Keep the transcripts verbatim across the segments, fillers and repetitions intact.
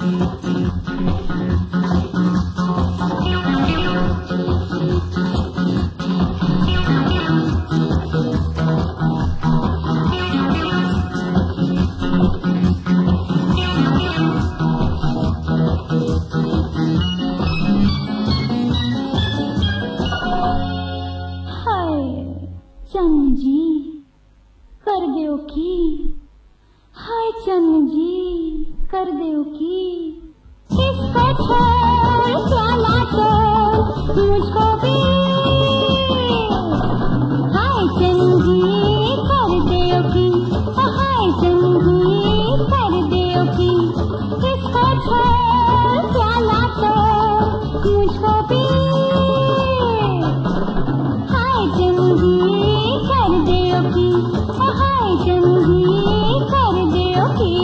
चन्न जी कर दियो की, हाय चन्न जी कर दियो की, किसको छोड़ प्याला तो मुझको भी, हाय चन्न जी कर दियो की, हाय चन्न जी कर दियो की, किसको छोड़ प्याला तो मुझको भी, हाय चन्न जी कर दियो की, हाय चन्न जी कर दियो की।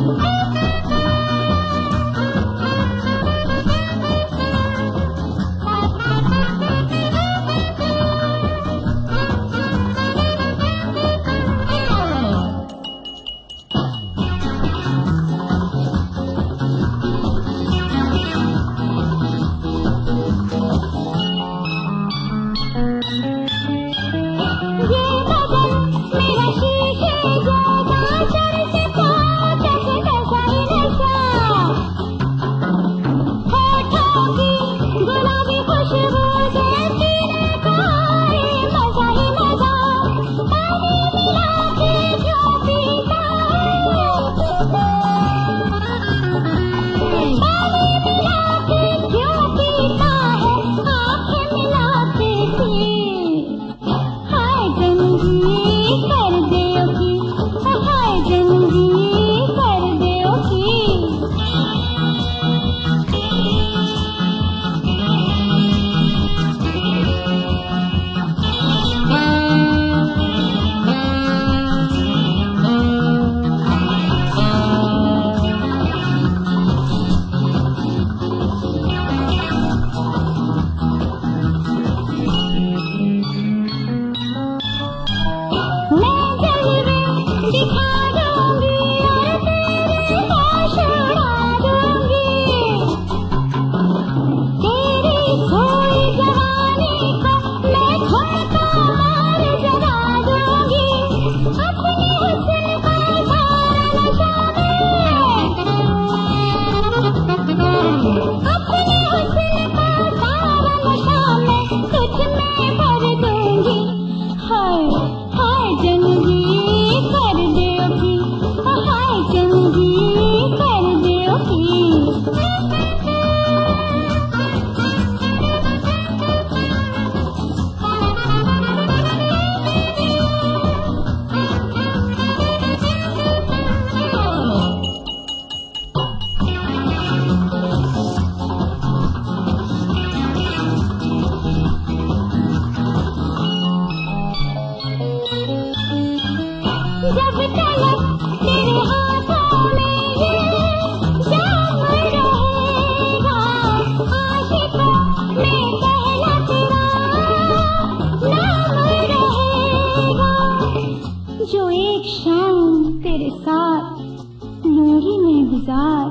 जो एक शाम तेरे साथ लूंगी मैं गुजार,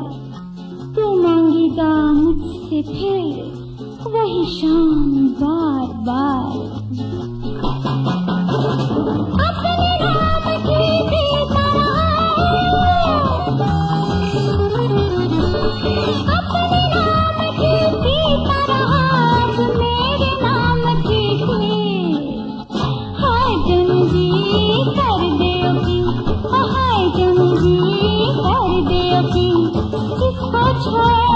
तू मांगेगा मुझसे फिर वही शाम बार बार। अपने नाम की पीता अपने नाम की पीता रहा, मेरे नाम की थी, हाय चन्न जी कर दियो की, हाय चन्न जी कर दियो की, किसको छोड़